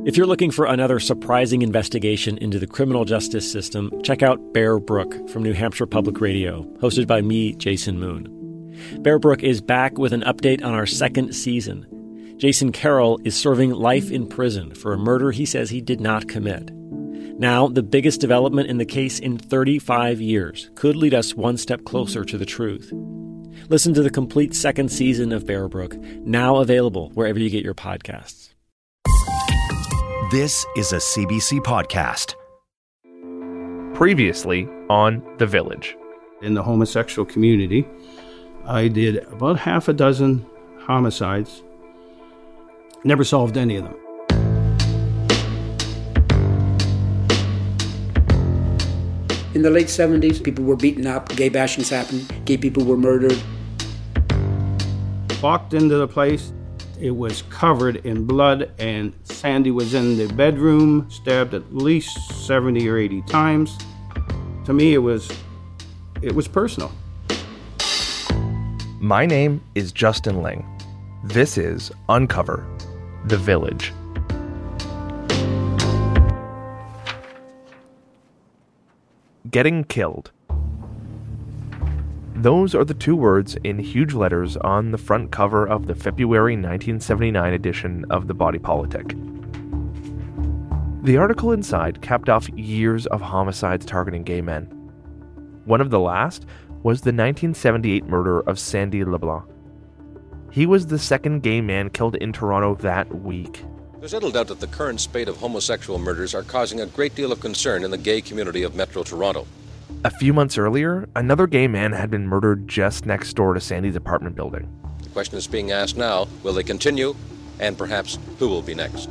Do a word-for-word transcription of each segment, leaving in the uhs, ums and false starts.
If you're looking for another surprising investigation into the criminal justice system, check out Bear Brook from New Hampshire Public Radio, hosted by me, Jason Moon. Bear Brook is back with an update on our second season. Jason Carroll is serving life in prison for a murder he says he did not commit. Now, the biggest development in the case in thirty-five years could lead us one step closer to the truth. Listen to the complete second season of Bear Brook, now available wherever you get your podcasts. This is a C B C podcast. Previously on The Village. In the homosexual community, I did about half a dozen homicides. Never solved any of them. In the late seventies, people were beaten up, gay bashings happened, gay people were murdered. Walked into the place. It was covered in blood, and Sandy was in the bedroom, stabbed at least seventy or eighty times. To me, it was, it was personal. My name is Justin Ling. This is Uncover The Village. Getting killed. Those are the two words in huge letters on the front cover of the February nineteen seventy-nine edition of The Body Politic. The article inside capped off years of homicides targeting gay men. One of the last was the nineteen seventy-eight murder of Sandy LeBlanc. He was the second gay man killed in Toronto that week. There's little doubt that the current spate of homosexual murders are causing a great deal of concern in the gay community of Metro Toronto. A few months earlier, another gay man had been murdered just next door to Sandy's apartment building. The question is being asked now, will they continue? And perhaps, who will be next?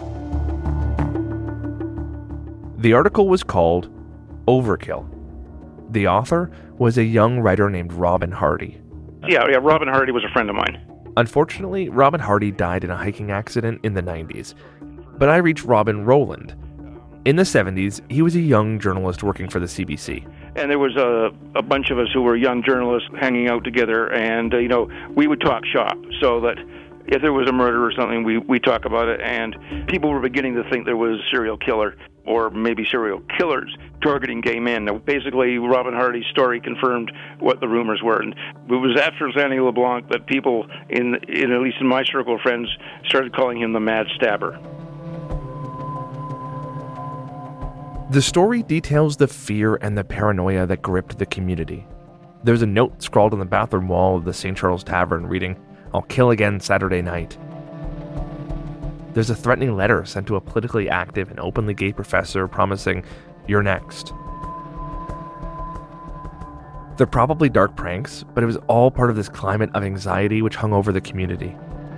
The article was called Overkill. The author was a young writer named Robin Hardy. Yeah, yeah, Robin Hardy was a friend of mine. Unfortunately, Robin Hardy died in a hiking accident in the nineties. But I reached Robin Rowland. In the seventies, he was a young journalist working for the C B C. And there was a, a bunch of us who were young journalists hanging out together, and, uh, you know, we would talk shop so that if there was a murder or something, we we talk about it, and people were beginning to think there was a serial killer, or maybe serial killers, targeting gay men. Now, basically, Robin Hardy's story confirmed what the rumors were. And it was after Sandy LeBlanc that people, in, in at least in my circle of friends, started calling him the Mad Stabber. The story details the fear and the paranoia that gripped the community. There's a note scrawled on the bathroom wall of the Saint Charles Tavern reading, "I'll kill again Saturday night." There's a threatening letter sent to a politically active and openly gay professor promising, "You're next." They're probably dark pranks, but it was all part of this climate of anxiety which hung over the community.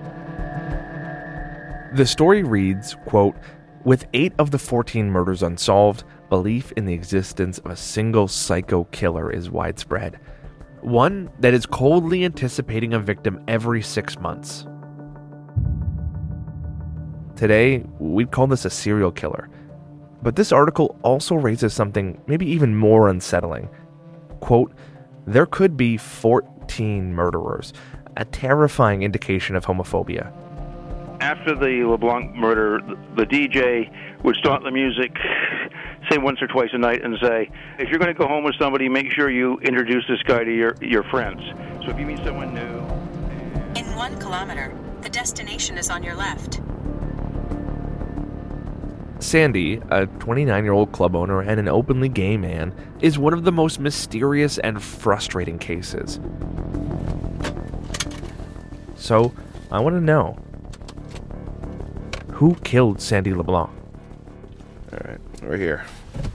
The story reads, quote, "With eight of the fourteen murders unsolved, belief in the existence of a single psycho killer is widespread. One that is coldly anticipating a victim every six months. Today, we'd call this a serial killer. But this article also raises something maybe even more unsettling. Quote, there could be fourteen murderers, a terrifying indication of homophobia. After the LeBlanc murder, the D J would start the music, say once or twice a night, and say, if you're going to go home with somebody, make sure you introduce this guy to your, your friends. So if you meet someone new... In one kilometer, the destination is on your left. Sandy, a twenty-nine-year-old club owner and an openly gay man, is one of the most mysterious and frustrating cases. So, I want to know, who killed Sandy LeBlanc? All right, we're here.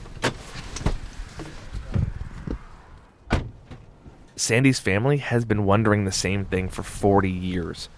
Sandy's family has been wondering the same thing for forty years.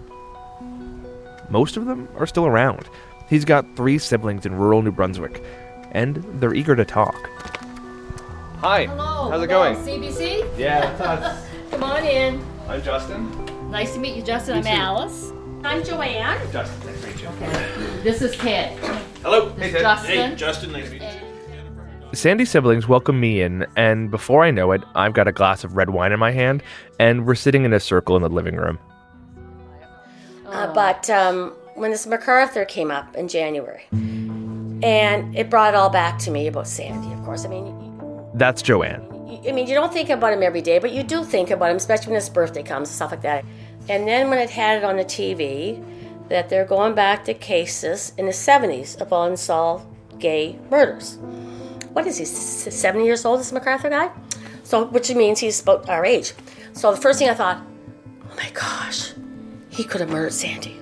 Most of them are still around. He's got three siblings in rural New Brunswick, and they're eager to talk. Hi. Hello. How's it hello, going? C B C? Yeah, it's us. Come on in. I'm Justin. Nice to meet you, Justin. You I'm too. Alice. I'm Joanne. Justin, nice to meet you. Okay. This is Ted. Hello. This Hey, is Ted. Justin. Hey, Justin, nice to meet you. Sandy's siblings welcome me in, and before I know it, I've got a glass of red wine in my hand, and we're sitting in a circle in the living room. Uh, but um, when this MacArthur came up in January. And it brought it all back to me about Sandy, of course. I mean, That's Joanne. I mean, you don't think about him every day, but you do think about him, especially when his birthday comes and stuff like that. And then when it had it on the T V, that they're going back to cases in the seventies of unsolved gay murders. What is he, seventy years old, this MacArthur guy? So, which means he's about our age. So the first thing I thought, oh my gosh, he could have murdered Sandy.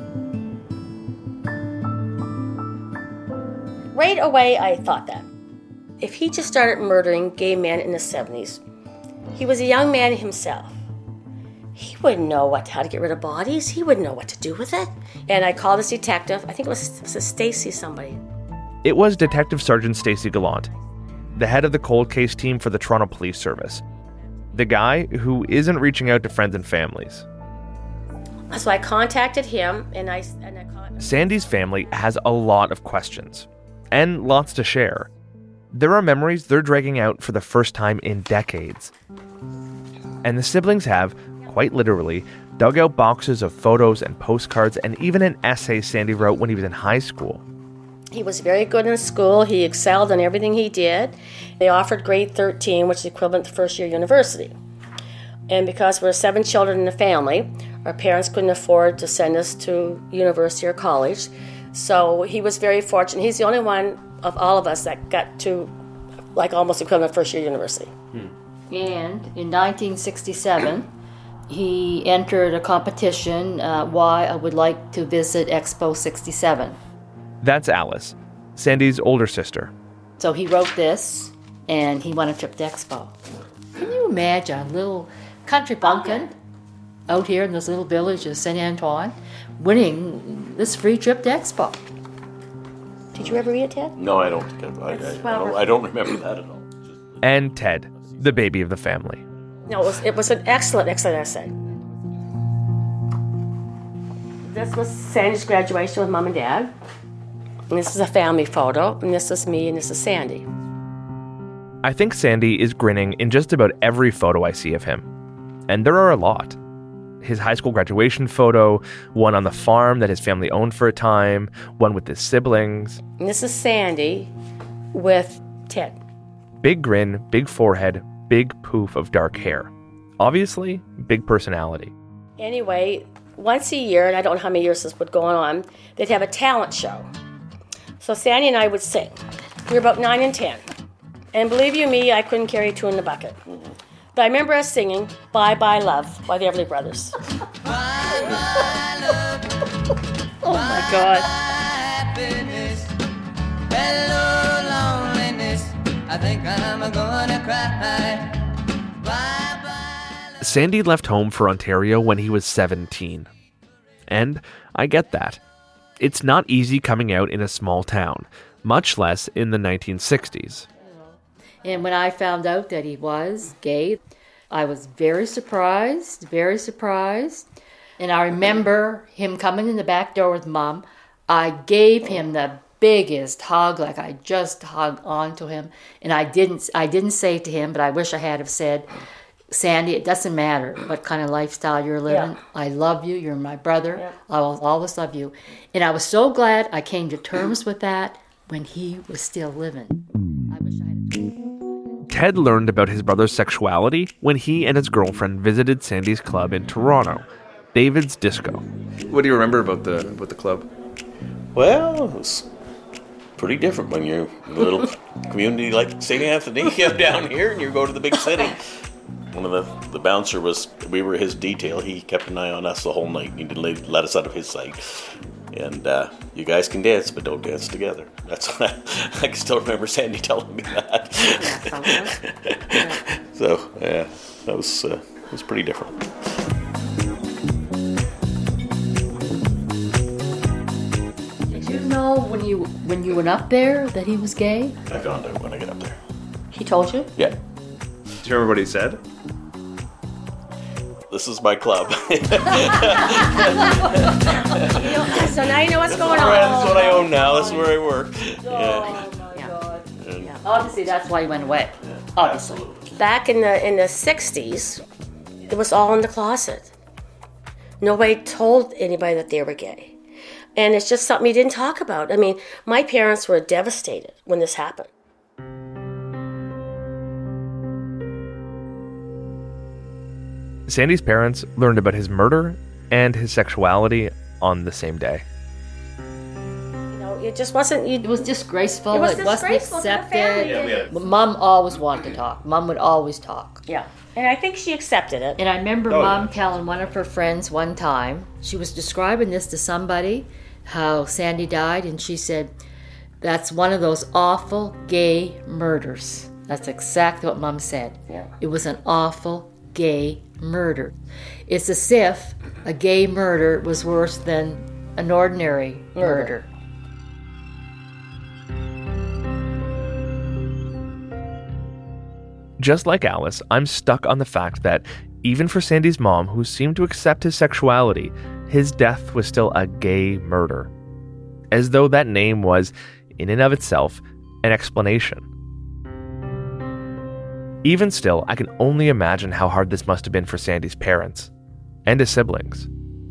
Right away, I thought that. If he just started murdering gay men in the seventies, he was a young man himself. He wouldn't know what how to get rid of bodies. He wouldn't know what to do with it. And I called this detective. I think it was, was Stacy somebody. It was Detective Sergeant Stacy Gallant, the head of the cold case team for the Toronto Police Service. The guy who isn't reaching out to friends and families. So I contacted him, and I... And I called... Sandy's family has a lot of questions, and lots to share. There are memories they're dragging out for the first time in decades. And the siblings have, quite literally, dug out boxes of photos and postcards and even an essay Sandy wrote when he was in high school. He was very good in school. He excelled in everything he did. They offered grade thirteen, which is equivalent to first year university. And because we're seven children in the family, our parents couldn't afford to send us to university or college. So he was very fortunate. He's the only one of all of us that got to like almost equivalent first year university. Hmm. And in nineteen sixty-seven, he entered a competition, uh, why I would like to visit Expo sixty-seven. That's Alice, Sandy's older sister. So he wrote this, and he won a trip to Expo. Can you imagine a little country bumpkin out here in this little village of Saint Antoine winning this free trip to Expo? Did you ever read it, Ted? No, I don't think I, I, I, don't, I don't remember that at all. And Ted, the baby of the family. No, it was, it was an excellent, excellent essay. This was Sandy's graduation with Mom and Dad. And this is a family photo, and this is me, and this is Sandy. I think Sandy is grinning in just about every photo I see of him. And there are a lot. His high school graduation photo, one on the farm that his family owned for a time, one with his siblings. And this is Sandy with Ted. Big grin, big forehead, big poof of dark hair. Obviously, big personality. Anyway, once a year, and I don't know how many years this would go on, they'd have a talent show. So Sandy and I would sing. We were about nine and ten. And believe you me, I couldn't carry two in the bucket. But I remember us singing Bye Bye Love by the Everly Brothers. Bye bye love. Oh my God. Happiness. Hello loneliness. I think I'm gonna cry. Bye bye. Sandy left home for Ontario when he was seventeen. And I get that. It's not easy coming out in a small town, much less in the nineteen sixties. And when I found out that he was gay, I was very surprised, very surprised. And I remember him coming in the back door with Mom. I gave him the biggest hug, like I just hugged onto him. And I didn't I didn't say to him, but I wish I had have said, Sandy, it doesn't matter what kind of lifestyle you're living. Yeah. I love you. You're my brother. Yeah. I will always love you. And I was so glad I came to terms with that when he was still living. I wish I had told him. Ted learned about his brother's sexuality when he and his girlfriend visited Sandy's club in Toronto, David's Disco. What do you remember about the about the club? Well, it was pretty different when you're in a little community like Saint Anthony. You come down here and you go to the big city. One of the, the bouncer was, we were his detail. He kept an eye on us the whole night. He didn't let, let us out of his sight. And uh, you guys can dance, but don't dance together. That's what I, I can still remember Sandy telling me that. Yeah, so, yeah, that was, uh, was pretty different. Did you know when you when you went up there that he was gay? I found out when I got up there. He told you? Yeah. Do you remember what he said? This is my club. So now you know what's going on. This is what I own now. This is where I work. Oh, yeah. my God. And, yeah. Obviously, that's why he went away. Yeah, Obviously. absolutely. Back in the in the sixties, it was all in the closet. Nobody told anybody that they were gay. And it's just something he didn't talk about. I mean, my parents were devastated when this happened. Sandy's parents learned about his murder and his sexuality on the same day. You know, it just wasn't... You, it was disgraceful. It was it disgraceful wasn't to the family. accepted. Yeah, Mom always wanted to talk. Mom would always talk. Yeah. And I think she accepted it. And I remember Oh, Mom yeah. telling one of her friends one time, she was describing this to somebody, how Sandy died, and she said, that's one of those awful gay murders. That's exactly what Mom said. Yeah. It was an awful gay murder. It's as if a gay murder was worse than an ordinary murder. Murder. Just like Alice, I'm stuck on the fact that even for Sandy's mom, who seemed to accept his sexuality, his death was still a gay murder. As though that name was, in and of itself, an explanation. Even still, I can only imagine how hard this must have been for Sandy's parents and his siblings.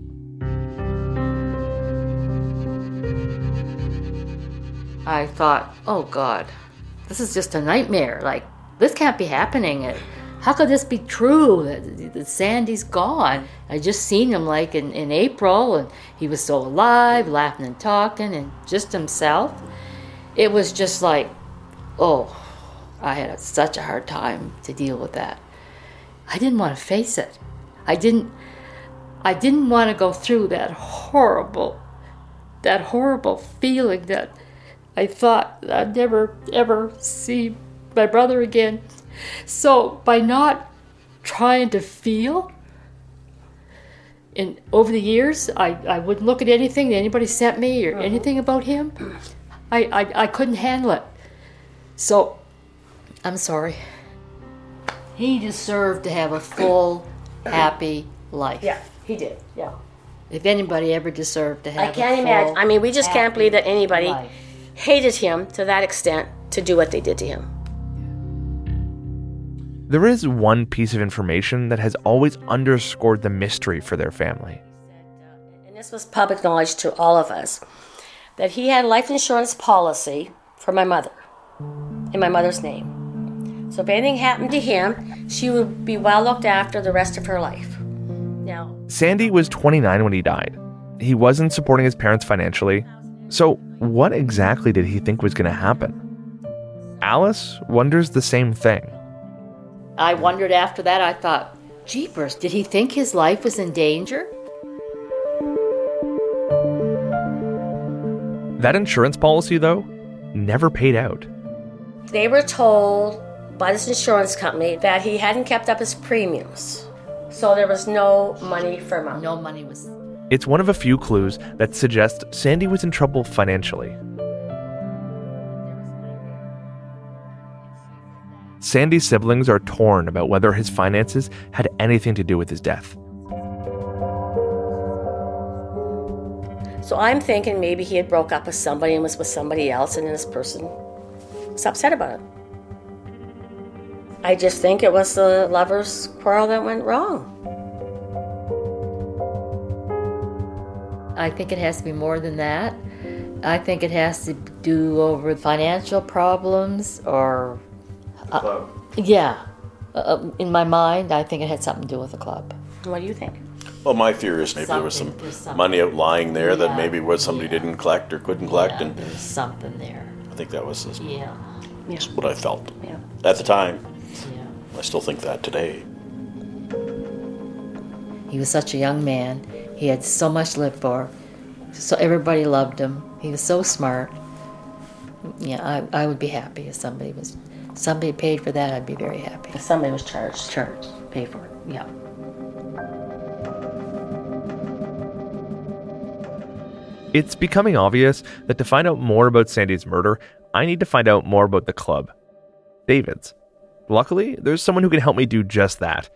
I thought, oh God, this is just a nightmare. Like, this can't be happening. It, how could this be true that, that Sandy's gone? I just seen him like in, in April, and he was so alive, laughing and talking, and just himself. It was just like, oh, I had a, such a hard time to deal with that. I didn't want to face it. I didn't. I didn't want to go through that horrible, that horrible feeling that I thought I'd never ever see my brother again. So by not trying to feel, and over the years, I, I wouldn't look at anything that anybody sent me or anything about him. I, I, I couldn't handle it. So, I'm sorry. He deserved to have a full, happy life. Yeah, he did, yeah. If anybody ever deserved to have I can't a full, imagine. I mean, we just can't believe that anybody life. hated him to that extent to do what they did to him. There is one piece of information that has always underscored the mystery for their family. And this was public knowledge to all of us, that he had a life insurance policy for my mother, in my mother's name. So if anything happened to him, she would be well looked after the rest of her life. Now, Sandy was twenty-nine when he died. He wasn't supporting his parents financially. So what exactly did he think was going to happen? Alice wonders the same thing. I wondered after that, I thought, jeepers, did he think his life was in danger? That insurance policy, though, never paid out. they were told by this insurance company that he hadn't kept up his premiums. So there was no money for Mom. No money was... It's one of a few clues that suggest Sandy was in trouble financially. Sandy's siblings are torn about whether his finances had anything to do with his death. So I'm thinking maybe he had broke up with somebody and was with somebody else, and then this person was upset about it. I just think it was the lovers' quarrel that went wrong. I think it has to be more than that. I think it has to do over financial problems or... The club. Uh, yeah. Uh, in my mind, I think it had something to do with the club. What do you think? Well, my theory is maybe there was some something. money out lying there that Yeah, maybe what somebody yeah. didn't collect or couldn't collect, Yeah, and there was something there. I think that was his, Yeah. Yeah. what I felt Yeah. at the time. Yeah. I still think that today. He was such a young man. He had so much to live for. So everybody loved him. He was so smart. Yeah, I, I would be happy if somebody was somebody paid for that. I'd be very happy. If somebody was charged. Charged, pay for it. Yeah. It's becoming obvious that to find out more about Sandy's murder, I need to find out more about the club, David's. Luckily, there's someone who can help me do just that.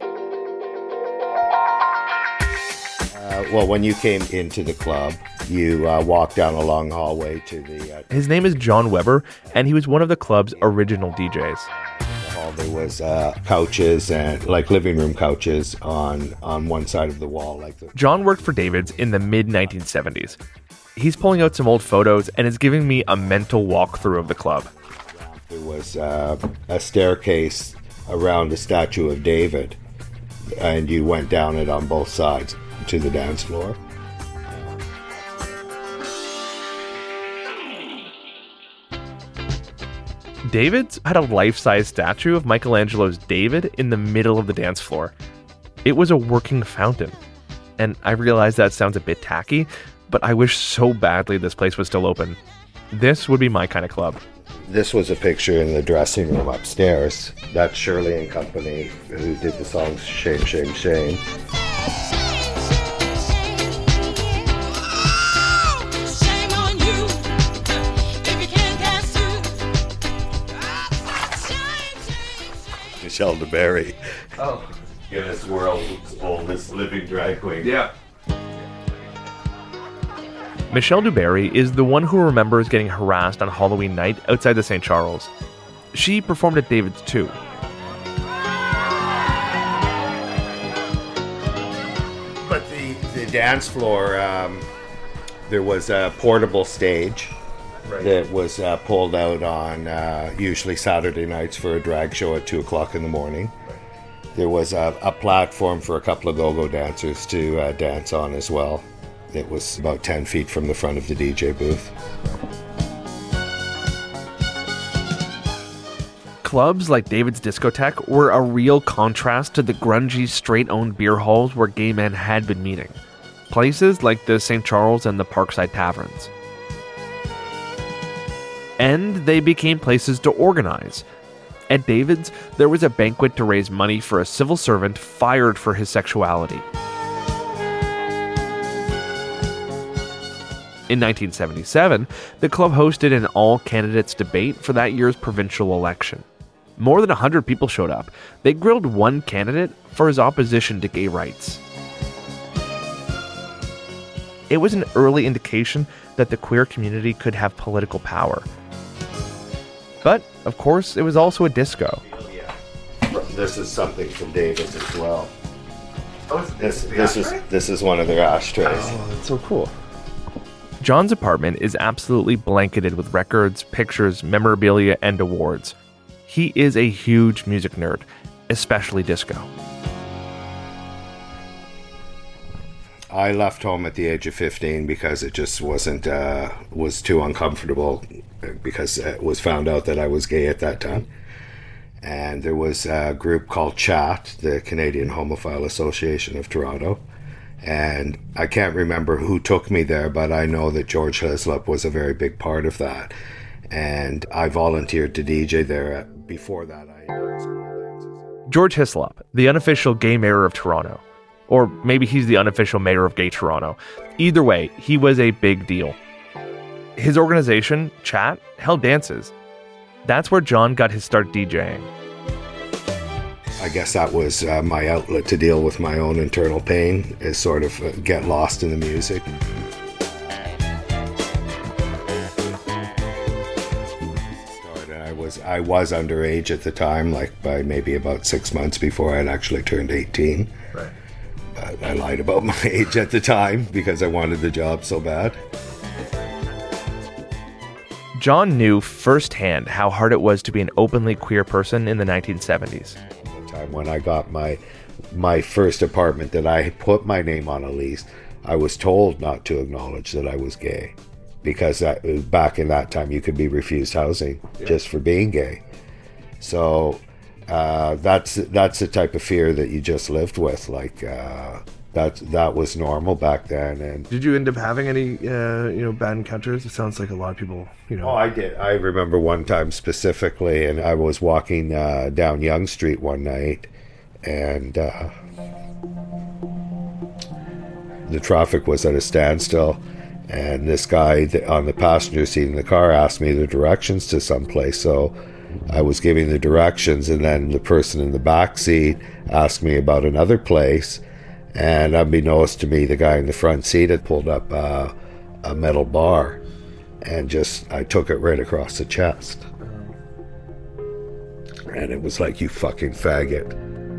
Uh, well, when you came into the club, you uh, walked down a long hallway to the, uh, His name is John Weber, and he was one of the club's original D Js. the hall wall. There was uh, couches and like living room couches on on one side of the wall. Like the- John worked for David's in the mid nineteen seventies. He's pulling out some old photos and is giving me a mental walkthrough of the club. There was uh, a staircase around the statue of David, and you went down it on both sides to the dance floor. David's had a life-size statue of Michelangelo's David in the middle of the dance floor. It was a working fountain. And I realize that sounds a bit tacky, but I wish so badly this place was still open. This would be my kind of club. This was a picture in the dressing room upstairs. That's Shirley and Company, who did the songs Shame, Shame, Shame. Michelle DeBerry. Oh. Guinness World's oldest living drag queen. Yeah. Michelle DeBerry is the one who remembers getting harassed on Halloween night outside the Saint Charles. She performed at David's too. But the, the dance floor, um, there was a portable stage right. that was uh, pulled out on uh, usually Saturday nights for a drag show at two o'clock in the morning. Right. There was a, a platform for a couple of go-go dancers to uh, dance on as well. It was about ten feet from the front of the D J booth. Clubs like David's Discotheque were a real contrast to the grungy, straight-owned beer halls where gay men had been meeting. Places like the Saint Charles and the Parkside Taverns. And they became places to organize. At David's, there was a banquet to raise money for a civil servant fired for his sexuality. In nineteen seventy-seven, the club hosted an all-candidates debate for that year's provincial election. More than one hundred people showed up. They grilled one candidate for his opposition to gay rights. It was an early indication that the queer community could have political power. But, of course, it was also a disco. This is something from David's as well. Oh, this, this, is, this is one of their ashtrays. Oh, that's so cool. John's apartment is absolutely blanketed with records, pictures, memorabilia, and awards. He is a huge music nerd, especially disco. I left home at the age of fifteen because it just wasn't, uh, was too uncomfortable because it was found out that I was gay at that time. And there was a group called CHAT, the Canadian Homophile Association of Toronto. And I can't remember who took me there, but I know that George Hislop was a very big part of that. And I volunteered to D J there. Before that, I... George Hislop, the unofficial gay mayor of Toronto. Or maybe he's the unofficial mayor of gay Toronto. Either way, he was a big deal. His organization, CHAT, held dances. That's where John got his start DJing. I guess that was uh, my outlet to deal with my own internal pain, is sort of uh, get lost in the music. Started, I was I was underage at the time, like by maybe about six months before I had actually turned eighteen. Right. But I lied about my age at the time because I wanted the job so bad. John knew firsthand how hard it was to be an openly queer person in the nineteen seventies. Time when I got my my first apartment that I put my name on a lease, I was told not to acknowledge that I was gay because that, back in that time you could be refused housing yeah. just for being gay. So uh, that's that's the type of fear that you just lived with. Like uh, that that was normal back then. And did you end up having any uh, you know bad encounters? It sounds like a lot of people. You know. Oh, I did. I remember one time specifically, and I was walking uh, down Yonge Street one night, and uh, the traffic was at a standstill, and this guy on the passenger seat in the car asked me the directions to someplace, so I was giving the directions, and then the person in the back seat asked me about another place, and unbeknownst to me, the guy in the front seat had pulled up uh, a metal bar, and just I took it right across the chest. And it was like, you fucking faggot.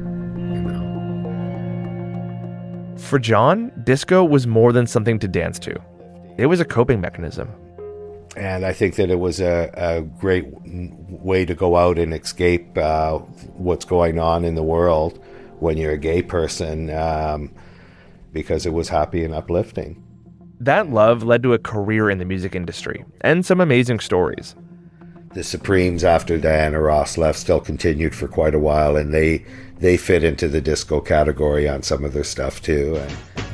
For John, disco was more than something to dance to. It was a coping mechanism. And I think that it was a, a great way to go out and escape uh, what's going on in the world when you're a gay person, um, because it was happy and uplifting. That love led to a career in the music industry and some amazing stories. The Supremes, after Diana Ross left, still continued for quite a while, and they they fit into the disco category on some of their stuff too. And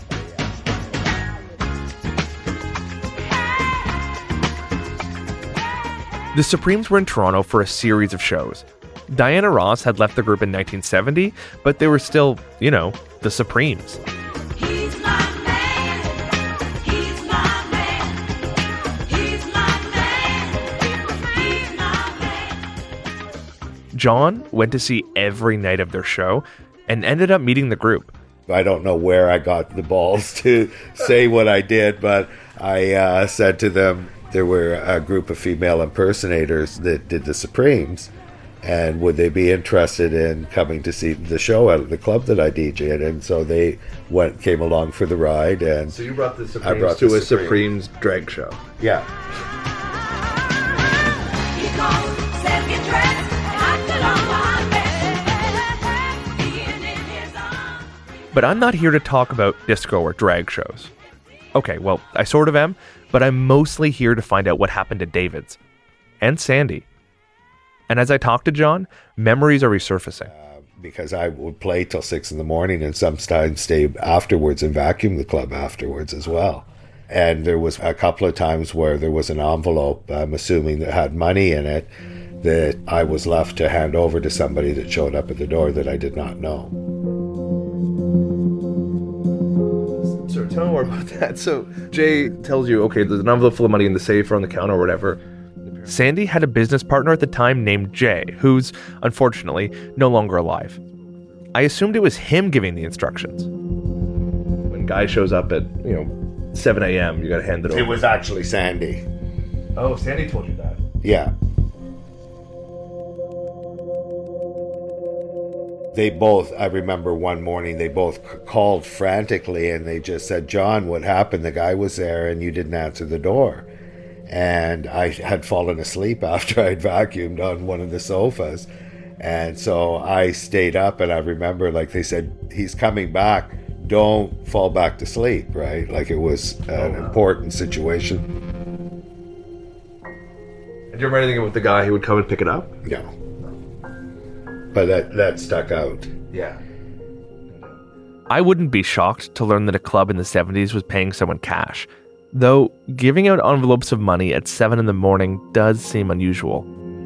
the Supremes were in Toronto for a series of shows. Diana Ross had left the group in nineteen seventy, but they were still, you know, the Supremes. John went to see every night of their show and ended up meeting the group. I don't know where I got the balls to say what I did, but I uh, said to them, there were a group of female impersonators that did the Supremes, and would they be interested in coming to see the show at the club that I D J'd? And so they went, came along for the ride. And so you brought the Supremes I brought to the a Supremes. Supremes drag show. Yeah. But I'm not here to talk about disco or drag shows. Okay, well, I sort of am, but I'm mostly here to find out what happened to Davids and Sandy. And as I talk to John, memories are resurfacing. Uh, because I would play till six in the morning and sometimes stay afterwards and vacuum the club afterwards as well. And there was a couple of times where there was an envelope, I'm assuming, that had money in it, that I was left to hand over to somebody that showed up at the door that I did not know. So tell me more about that. So Jay tells you, okay, there's an envelope full of money in the safe or on the counter or whatever. Sandy had a business partner at the time named Jay, who's, unfortunately, no longer alive. I assumed it was him giving the instructions. When guy shows up at, you know, seven a.m., you gotta hand it over. It was actually Sandy. Oh, Sandy told you that? Yeah. They both, I remember one morning, they both c- called frantically and they just said, John, what happened? The guy was there and you didn't answer the door. And I had fallen asleep after I'd vacuumed on one of the sofas. And so I stayed up and I remember, like, they said, he's coming back. Don't fall back to sleep, right? Like it was an oh, important situation. And do you remember anything about the guy who would come and pick it up? No. But that, that stuck out. Yeah. I wouldn't be shocked to learn that a club in the seventies was paying someone cash. Though giving out envelopes of money at seven in the morning does seem unusual.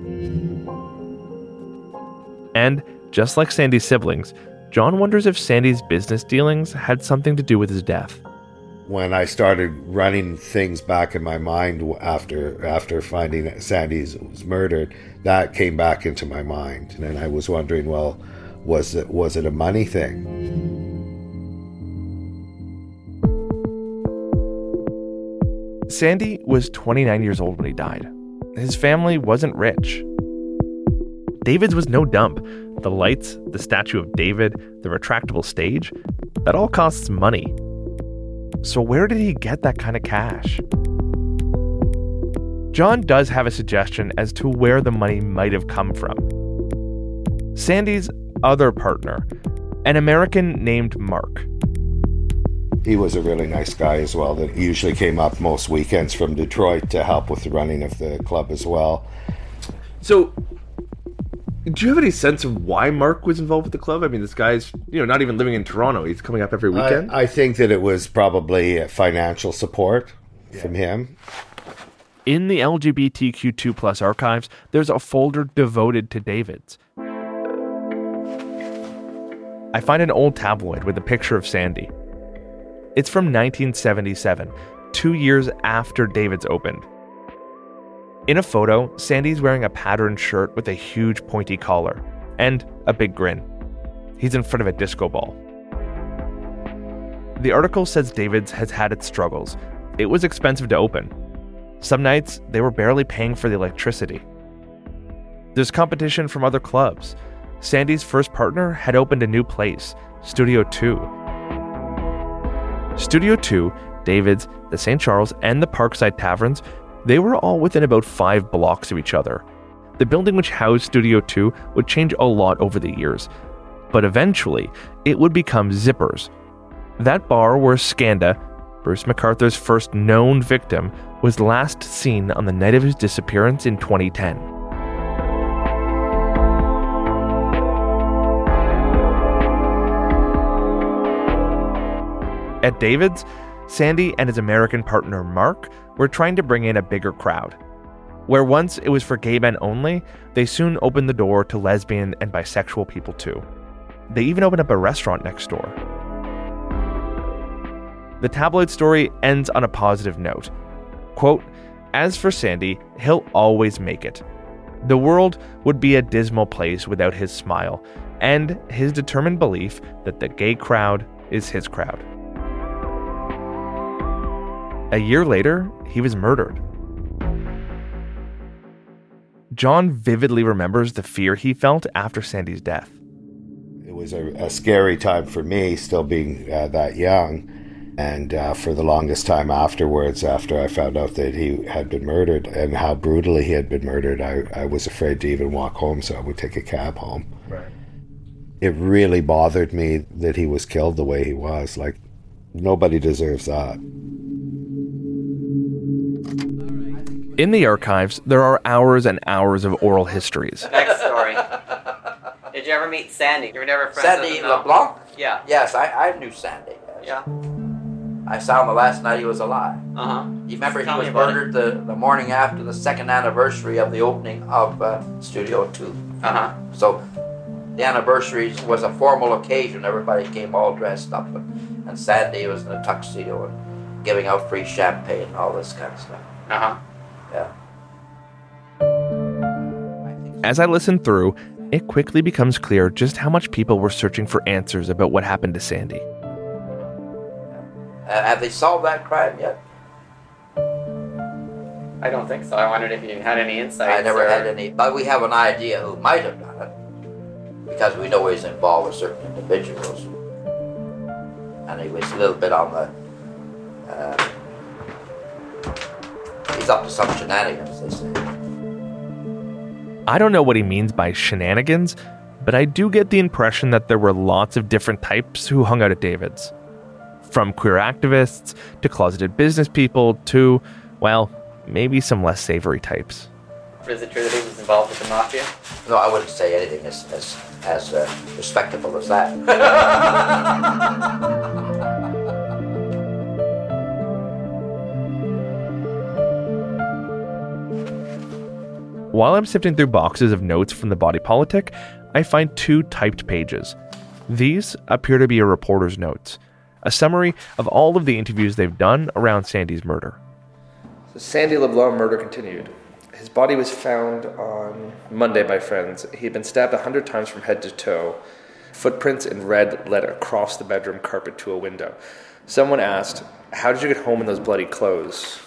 And just like Sandy's siblings, John wonders if Sandy's business dealings had something to do with his death. When I started running things back in my mind after after finding Sandy was murdered, that came back into my mind, and I was wondering, well, was it was it a money thing? Sandy was twenty-nine years old when he died. His family wasn't rich. David's was no dump. The lights, the statue of David, the retractable stage, that all costs money. So where did he get that kind of cash? John does have a suggestion as to where the money might have come from. Sandy's other partner, an American named Mark. He was a really nice guy as well that usually came up most weekends from Detroit to help with the running of the club as well. So, do you have any sense of why Mark was involved with the club? I mean, this guy's, you know, not even living in Toronto. He's coming up every weekend. I, I think that it was probably financial support yeah. from him. In the L G B T Q two plus archives, there's a folder devoted to David's. I find an old tabloid with a picture of Sandy. It's from nineteen seventy-seven, two years after David's opened. In a photo, Sandy's wearing a patterned shirt with a huge pointy collar and a big grin. He's in front of a disco ball. The article says David's has had its struggles. It was expensive to open. Some nights, they were barely paying for the electricity. There's competition from other clubs. Sandy's first partner had opened a new place, Studio two. Studio two, David's, the Saint Charles, and the Parkside Taverns, they were all within about five blocks of each other. The building which housed Studio two would change a lot over the years, but eventually it would become Zippers. That bar where Skanda, Bruce McArthur's first known victim, was last seen on the night of his disappearance in twenty ten. At David's, Sandy and his American partner Mark were trying to bring in a bigger crowd. Where once it was for gay men only, they soon opened the door to lesbian and bisexual people too. They even opened up a restaurant next door. The tabloid story ends on a positive note. Quote, "As for Sandy, he'll always make it. The world would be a dismal place without his smile and his determined belief that the gay crowd is his crowd." A year later, he was murdered. John vividly remembers the fear he felt after Sandy's death. It was a, a scary time for me, still being uh, that young. And uh, for the longest time afterwards, after I found out that he had been murdered and how brutally he had been murdered, I, I was afraid to even walk home, so I would take a cab home. Right. It really bothered me that he was killed the way he was. Like, nobody deserves that. In the archives, there are hours and hours of oral histories. Next story. Did you ever meet Sandy? You were never friends Sandy with him? no? LeBlanc? Yeah. Yes, I, I knew Sandy. Yes. Yeah. I saw him the last night he was alive. Uh-huh. You remember Tell he me was about murdered the, the morning after the second anniversary of the opening of uh, Studio two. Uh-huh. So the anniversary was a formal occasion. Everybody came all dressed up. And, and Sandy was in a tuxedo and giving out free champagne and all this kind of stuff. Uh-huh. Yeah. As I listened through, it quickly becomes clear just how much people were searching for answers about what happened to Sandy. Uh, have they solved that crime yet? I don't think so. I wondered if you had any insights. I never or... had any, but we have an idea who might have done it because we know he's involved with certain individuals, and he was a little bit on the. Uh, he's up to some shenanigans, they say. I don't know what he means by shenanigans, but I do get the impression that there were lots of different types who hung out at David's. From queer activists, to closeted business people, to, well, maybe some less savory types. Is it true that he was involved with the mafia? No, I wouldn't say anything as as, as uh, respectable as that. While I'm sifting through boxes of notes from the Body Politic, I find two typed pages. These appear to be a reporter's notes, a summary of all of the interviews they've done around Sandy's murder. The Sandy LeBlanc murder continued. His body was found on Monday by friends. He had been stabbed a hundred times from head to toe. Footprints in red led across the bedroom carpet to a window. Someone asked, "How did you get home in those bloody clothes?"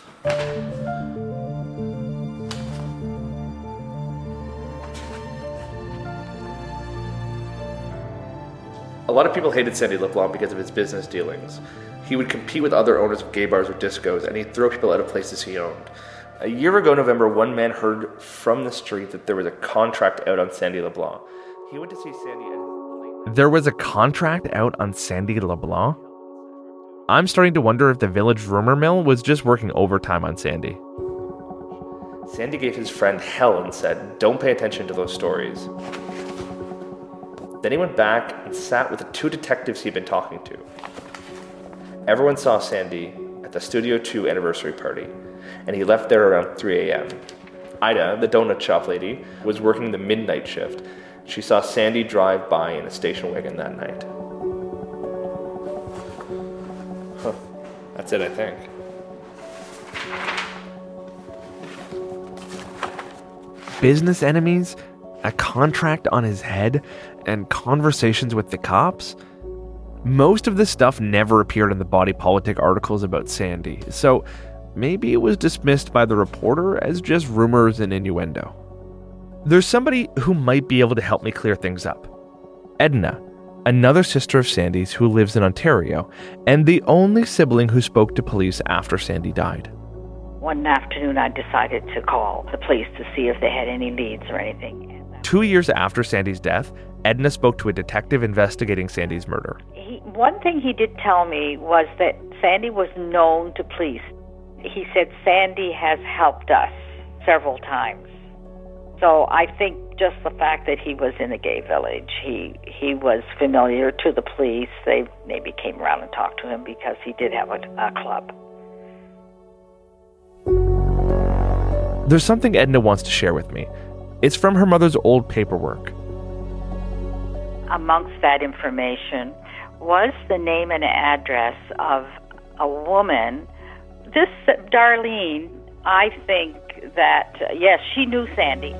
A lot of people hated Sandy LeBlanc because of his business dealings. He would compete with other owners of gay bars or discos, and he'd throw people out of places he owned. A year ago November, one man heard from the street that there was a contract out on Sandy LeBlanc. He went to see Sandy and... There was a contract out on Sandy LeBlanc? I'm starting to wonder if the village rumor mill was just working overtime on Sandy. Sandy gave his friend hell and said, "Don't pay attention to those stories." Then he went back and sat with the two detectives he'd been talking to. Everyone saw Sandy at the Studio two anniversary party, and he left there around three a.m. Ida, the donut shop lady, was working the midnight shift. She saw Sandy drive by in a station wagon that night. Huh. That's it, I think. Business enemies, a contract on his head, and conversations with the cops? Most of this stuff never appeared in the Body Politic articles about Sandy, so maybe it was dismissed by the reporter as just rumors and innuendo. There's somebody who might be able to help me clear things up. Edna, another sister of Sandy's who lives in Ontario, and the only sibling who spoke to police after Sandy died. One afternoon, I decided to call the police to see if they had any leads or anything. Two years after Sandy's death, Edna spoke to a detective investigating Sandy's murder. He, one thing he did tell me was that Sandy was known to police. He said Sandy has helped us several times. So I think just the fact that he was in a gay village, he he was familiar to the police. They maybe came around and talked to him because he did have a, a club. There's something Edna wants to share with me. It's from her mother's old paperwork. Amongst that information was the name and address of a woman. This Darlene, I think that, uh, yes, she knew Sandy.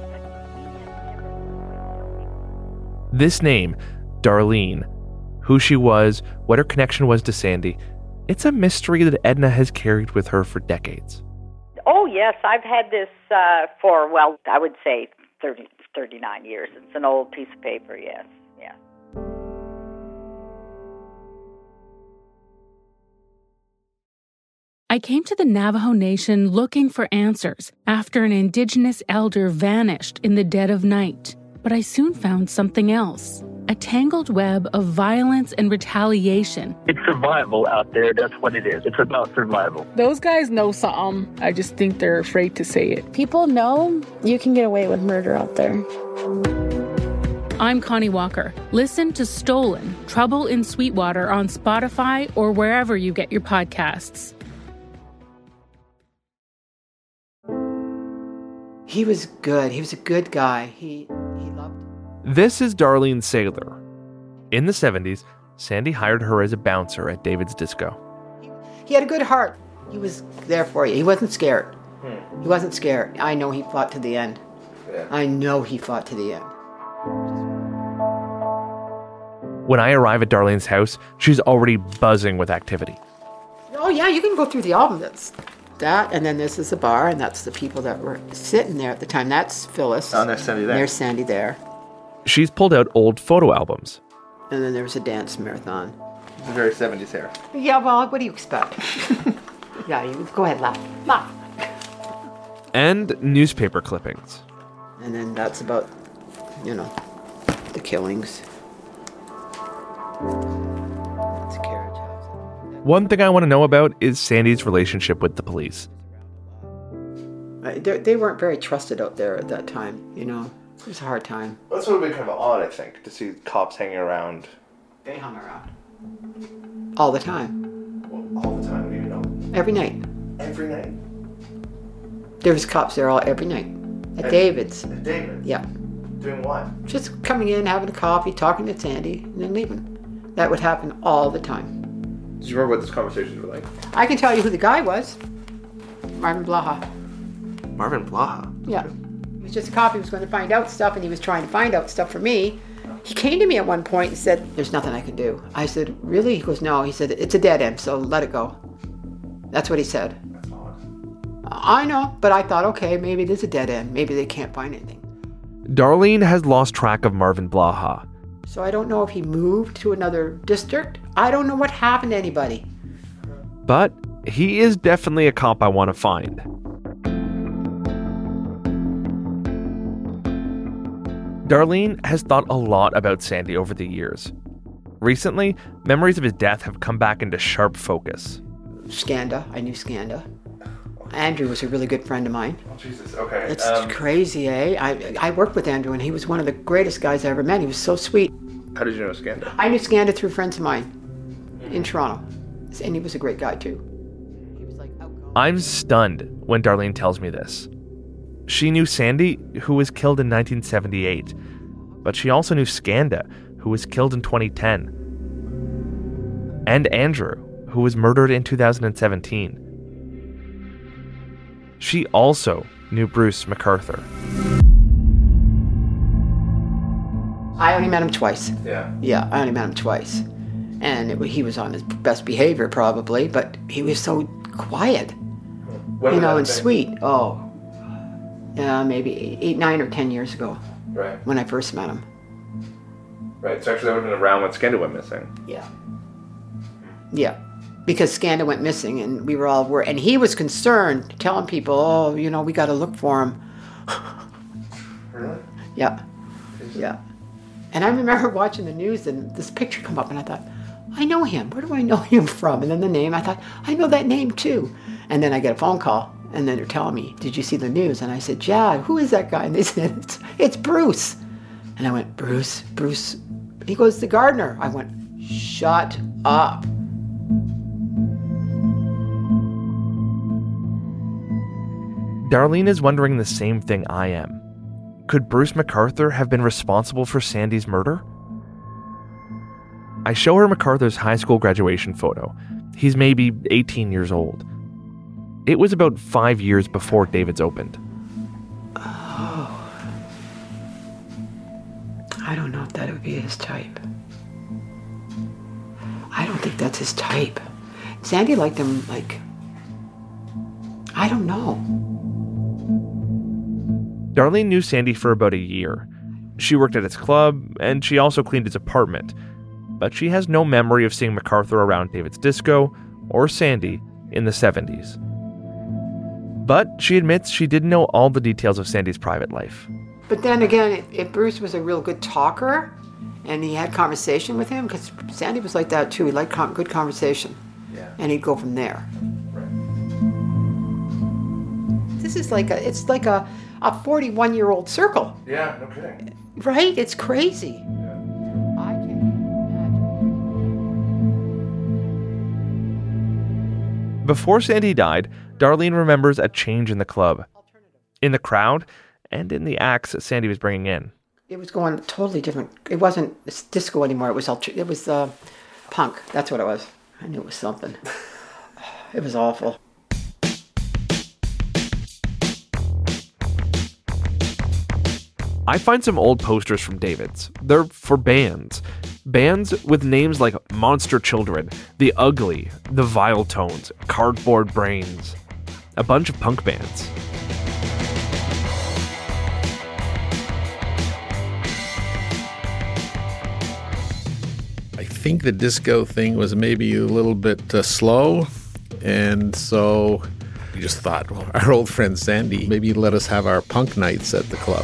This name, Darlene, who she was, what her connection was to Sandy, it's a mystery that Edna has carried with her for decades. Oh, yes, I've had this uh, for, well, I would say thirty, thirty-nine years. It's an old piece of paper, yes, yeah. I came to the Navajo Nation looking for answers after an Indigenous elder vanished in the dead of night. But I soon found something else. A tangled web of violence and retaliation. It's survival out there. That's what it is. It's about survival. Those guys know something. I just think they're afraid to say it. People know you can get away with murder out there. I'm Connie Walker. Listen to Stolen, Trouble in Sweetwater on Spotify or wherever you get your podcasts. He was good. He was a good guy. He he loved. This is Darlene Saylor. In the seventies, Sandy hired her as a bouncer at David's Disco. He had a good heart. He was there for you. He wasn't scared. Hmm. He wasn't scared. I know he fought to the end. Yeah. I know he fought to the end. When I arrive at Darlene's house, she's already buzzing with activity. Oh yeah, you can go through the album. That's that, and then this is the bar, and that's the people that were sitting there at the time. That's Phyllis. Oh, and there's Sandy there. There's Sandy there. She's pulled out old photo albums. And then there was a dance marathon. It's a very seventies hair. Yeah, well, what do you expect? Yeah, you go ahead, laugh. Laugh. And newspaper clippings. And then that's about, you know, the killings. It's a carriage house. One thing I want to know about is Sandy's relationship with the police. Uh, they weren't very trusted out there at that time, you know. It was a hard time. That's what would be kind of odd, I think, to see cops hanging around. They hung around. All the time. Well, all the time, what do you know? Every night. Every night? There was cops there all every night. At, at David's. At David's? Yeah. Doing what? Just coming in, having a coffee, talking to Sandy, and then leaving. That would happen all the time. Do you remember what those conversations were like? I can tell you who the guy was. Marvin Blaha. Marvin Blaha? Yeah. He was just a cop. He was going to find out stuff, and he was trying to find out stuff for me. He came to me at one point and said, there's nothing I can do. I said, really? He goes, no. He said, it's a dead end, so let it go. That's what he said. That's odd. I know, but I thought, okay, maybe it is a dead end. Maybe they can't find anything. Darlene has lost track of Marvin Blaha. So I don't know if he moved to another district. I don't know what happened to anybody. But he is definitely a cop I want to find. Darlene has thought a lot about Sandy over the years. Recently, memories of his death have come back into sharp focus. Skanda. I knew Skanda. Andrew was a really good friend of mine. Oh, Jesus, okay. It's um, crazy, eh? I I worked with Andrew, and he was one of the greatest guys I ever met. He was so sweet. How did you know Skanda? I knew Skanda through friends of mine in Toronto. And he was a great guy, too. He was like outgoing. I'm stunned when Darlene tells me this. She knew Sandy, who was killed in nineteen seventy-eight. But she also knew Skanda, who was killed in twenty ten. And Andrew, who was murdered in two thousand seventeen. She also knew Bruce McArthur. I only met him twice. Yeah. Yeah, I only met him twice. And it, he was on his best behavior, probably, but he was so quiet. When you know, and been? sweet. Oh, uh, maybe eight, eight, nine or ten years ago. Right. When I first met him. Right. So actually, that would have been around when Skanda went missing. Yeah. Yeah. Because Skanda went missing, and we were all worried. And he was concerned, telling people, "Oh, you know, we got to look for him." Really? Yeah. Yeah. And I remember watching the news, and this picture come up, and I thought, I know him. Where do I know him from? And then the name, I thought, I know that name too. And then I get a phone call, and then they're telling me, did you see the news? And I said, yeah, who is that guy? And they said, it's, it's Bruce. And I went, Bruce, Bruce. He goes, the gardener. I went, shut up. Darlene is wondering the same thing I am. Could Bruce MacArthur have been responsible for Sandy's murder? I show her MacArthur's high school graduation photo. He's maybe eighteen years old. It was about five years before David's opened. Oh. I don't know if that would be his type. I don't think that's his type. Sandy liked him like, I don't know. Darlene knew Sandy for about a year. She worked at his club, and she also cleaned his apartment. But she has no memory of seeing MacArthur around David's disco or Sandy in the seventies. But she admits she didn't know all the details of Sandy's private life. But then again, if, if Bruce was a real good talker and he had conversation with him, because Sandy was like that too, he liked com- good conversation. Yeah. And he'd go from there. Right. This is like a, it's like a, a forty-one-year-old circle. Yeah, no kidding. Right? It's crazy. Before Sandy died, Darlene remembers a change in the club, in the crowd, and in the acts Sandy was bringing in. It was going totally different. It wasn't disco anymore. It was alter- it was uh, punk. That's what it was. I knew it was something. It was awful. I find some old posters from David's. They're for bands. Bands with names like Monster Children, The Ugly, The Vile Tones, Cardboard Brains. A bunch of punk bands. I think the disco thing was maybe a little bit uh, slow, and so we just thought, well, our old friend Sandy, maybe let us have our punk nights at the club.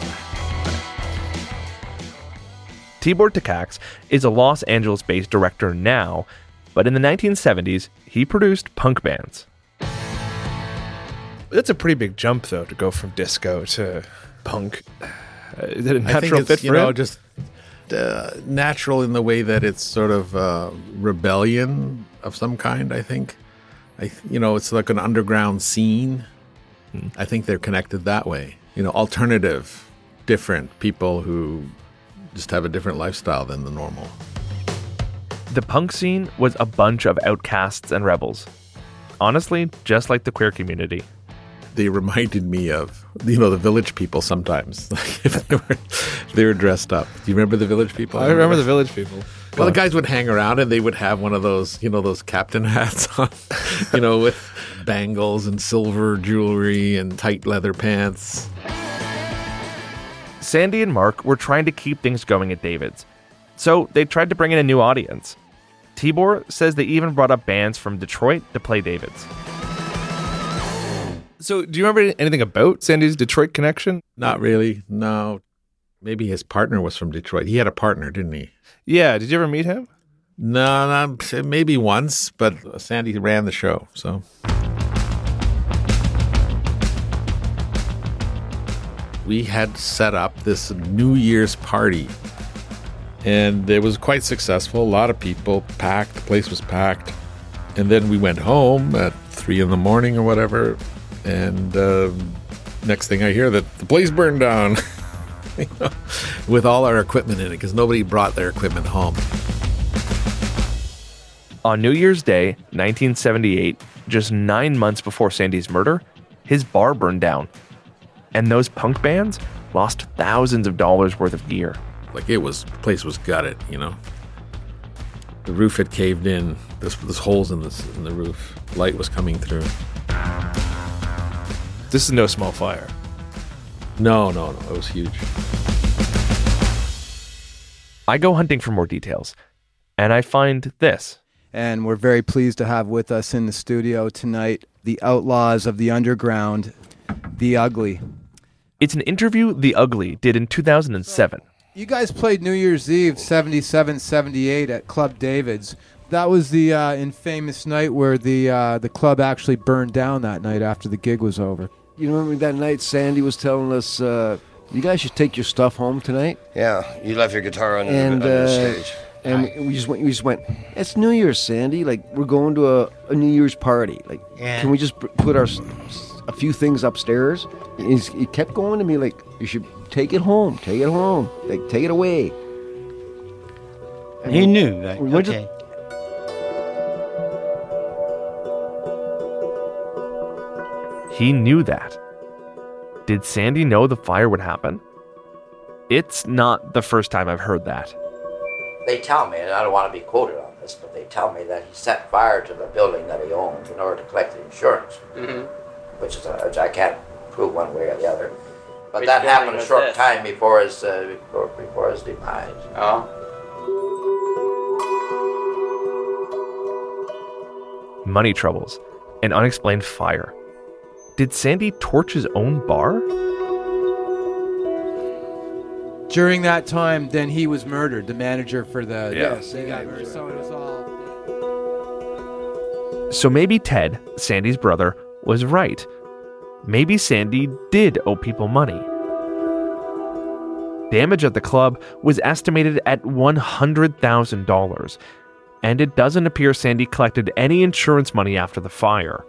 Tibor Takacs is a Los Angeles-based director now, but in the nineteen seventies, he produced punk bands. That's a pretty big jump, though, to go from disco to punk. Uh, is it a natural I think it's, fit for you know, him? just uh, natural in the way that it's sort of uh, rebellion of some kind, I think. I, you know, it's like an underground scene. Hmm. I think they're connected that way. You know, alternative, different people who just have a different lifestyle than the normal. The punk scene was a bunch of outcasts and rebels. Honestly, just like the queer community. They reminded me of, you know, the Village People sometimes. they, were, they were dressed up. Do you remember the Village People? I remember the Village People. Well, the guys would hang around and they would have one of those, you know, those captain hats on, you know, with bangles and silver jewelry and tight leather pants. Sandy and Mark were trying to keep things going at David's, so they tried to bring in a new audience. Tibor says they even brought up bands from Detroit to play David's. So, do you remember anything about Sandy's Detroit connection? Not really, no. Maybe his partner was from Detroit. He had a partner, didn't he? Yeah, did you ever meet him? No, no, maybe once, but Sandy ran the show, so... We had set up this New Year's party, and it was quite successful. A lot of people, packed, the place was packed. And then we went home at three in the morning or whatever, and uh, next thing I hear that the place burned down you know, with all our equipment in it, because nobody brought their equipment home. On New Year's Day, nineteen seventy-eight, just nine months before Sandy's murder, his bar burned down. And those punk bands lost thousands of dollars worth of gear. Like it was, the place was gutted, you know. The roof had caved in. There's, there's holes in, this, in the roof. Light was coming through. This is no small fire. No, no, no. It was huge. I go hunting for more details, and I find this. And we're very pleased to have with us in the studio tonight the Outlaws of the Underground, The Ugly. It's an interview The Ugly did in two thousand seven. You guys played New Year's Eve seventy-seven seventy-eight at Club David's. That was the uh, infamous night where the uh, the club actually burned down that night after the gig was over. You remember that night Sandy was telling us, uh, you guys should take your stuff home tonight? Yeah, you left your guitar on the, and, on the uh, stage. And we just went. We just went. It's New Year's, Sandy. Like we're going to a, a New Year's party. Like, Yeah. can we just p- put our s- a few things upstairs? And he's, he kept going to me like, you should take it home. Take it home. Like, take it away. And He we- knew that. we went to- Okay. He knew that. Did Sandy know the fire would happen? It's not the first time I've heard that. They tell me, and I don't want to be quoted on this, but they tell me that he set fire to the building that he owned in order to collect the insurance, Mm-hmm. which is a, which I can't prove one way or the other. But Which that building happened a was short this? time before his uh, before, before his demise. Oh. Money troubles, an unexplained fire. Did Sandy torch his own bar? During that time, then he was murdered, the manager for the... Yeah. Yes, he got murdered. So it was all... So maybe Ted, Sandy's brother, was right. Maybe Sandy did owe people money. Damage at the club was estimated at one hundred thousand dollars, and it doesn't appear Sandy collected any insurance money after the fire.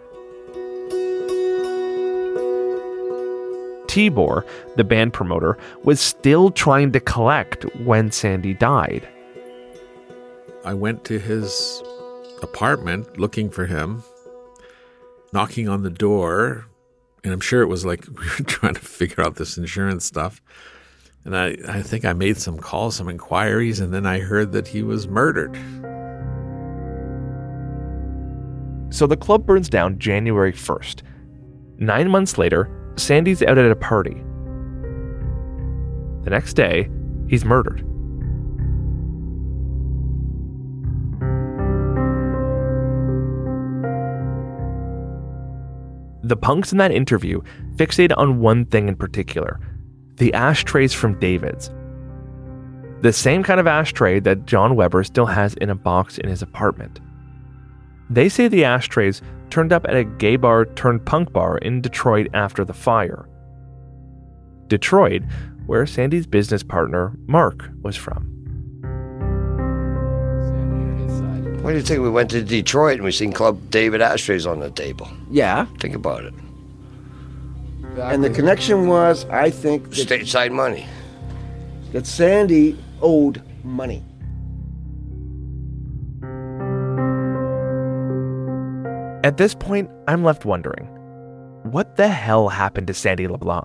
Tibor, the band promoter, was still trying to collect when Sandy died. I went to his apartment looking for him, knocking on the door, and I'm sure it was like we were trying to figure out this insurance stuff. And I, I think I made some calls, some inquiries, and then I heard that he was murdered. So the club burns down January first. Nine months later, Sandy's out at a party. The next day, he's murdered. The punks in that interview fixate on one thing in particular, the ashtrays from David's. The same kind of ashtray that John Weber still has in a box in his apartment. They say the ashtrays turned up at a gay bar turned punk bar in Detroit after the fire. Detroit, where Sandy's business partner, Mark, was from. What do you think? We went to Detroit and we seen Club David ashtrays on the table. Yeah. Think about it. And the connection was, I think, that, Stateside money. that Sandy owed money. At this point, I'm left wondering, what the hell happened to Sandy LeBlanc?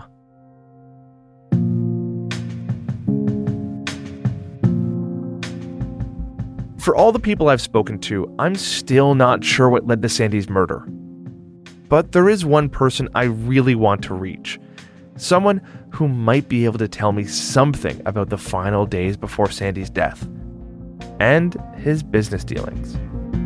For all the people I've spoken to, I'm still not sure what led to Sandy's murder. But there is one person I really want to reach. Someone who might be able to tell me something about the final days before Sandy's death. And his business dealings.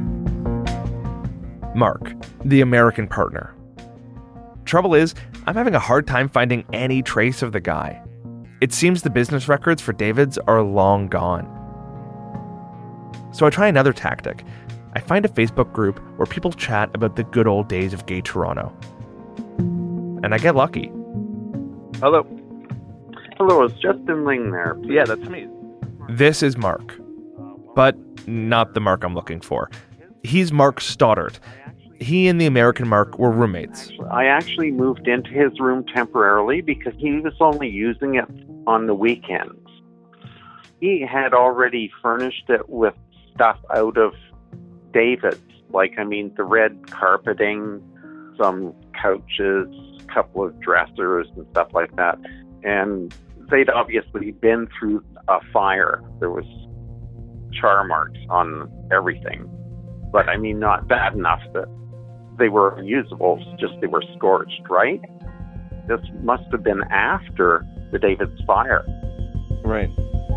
Mark, the American partner. Trouble is, I'm having a hard time finding any trace of the guy. It seems the business records for David's are long gone. So I try another tactic. I find a Facebook group where people chat about the good old days of gay Toronto. And I get lucky. Hello. Hello, is Justin Ling there? Yeah, that's me. This is Mark. But not the Mark I'm looking for. He's Mark Stoddart. He and the American Mark were roommates. I actually moved into his room temporarily because he was only using it on the weekends. He had already furnished it with stuff out of David's, like, I mean, the red carpeting, some couches, a couple of dressers and stuff like that. And they'd obviously been through a fire. There was char marks on everything. But, I mean, not bad enough that they were unusable, just they were scorched, right? This must have been after the Davids fire. Right.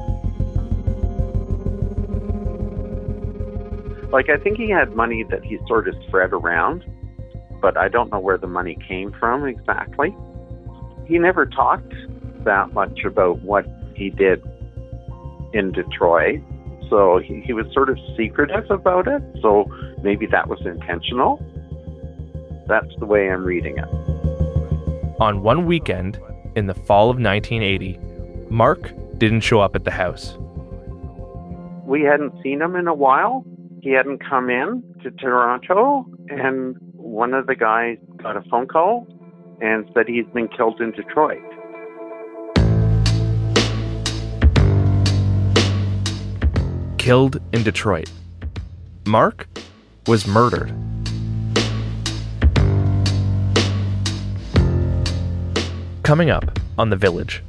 Like, I think he had money that he sort of spread around, but I don't know where the money came from exactly. He never talked that much about what he did in Detroit, so he, he was sort of secretive about it, so maybe that was intentional. That's the way I'm reading it. On one weekend in the fall of nineteen eighty, Mark didn't show up at the house. We hadn't seen him in a while. He hadn't come in to Toronto, and one of the guys got a phone call and said he's been killed in Detroit. Killed in Detroit. Mark was murdered. Coming up on The Village.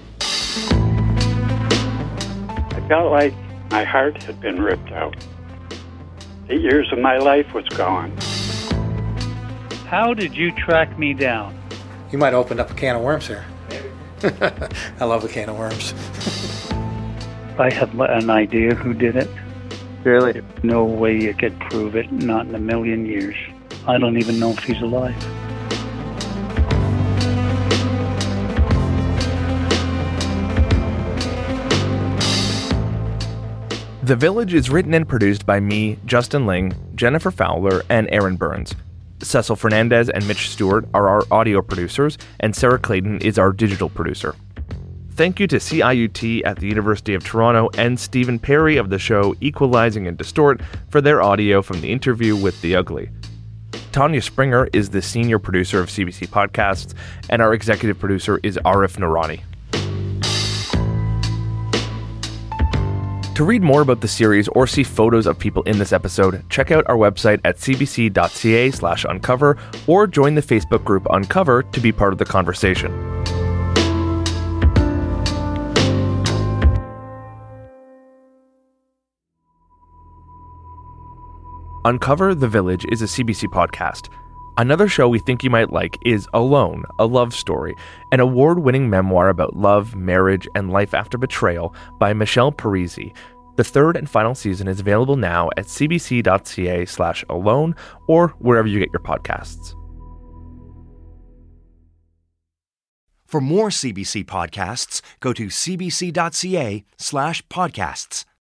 I felt like my heart had been ripped out. Eight years of my life was gone. How did you track me down? You might have opened up a can of worms here. I love a can of worms. I have an idea who did it. Really? No way you could prove it, not in a million years. I don't even know if he's alive. The Village is written and produced by me, Justin Ling, Jennifer Fowler, and Aaron Burns. Cecil Fernandez and Mitch Stewart are our audio producers, and Sarah Clayton is our digital producer. Thank you to C I U T at the University of Toronto and Stephen Perry of the show Equalizing and Distort for their audio from the interview with The Ugly. Tanya Springer is the senior producer of C B C Podcasts, and our executive producer is Arif Noorani. To read more about the series or see photos of people in this episode, check out our website at cbc.ca slash uncover or join the Facebook group Uncover to be part of the conversation. Uncover the Village is a C B C podcast. Another show we think you might like is Alone, A Love Story, an award-winning memoir about love, marriage, and life after betrayal by Michelle Parisi. The third and final season is available now at cbc.ca slash alone or wherever you get your podcasts. For more C B C podcasts, go to cbc.ca slash podcasts.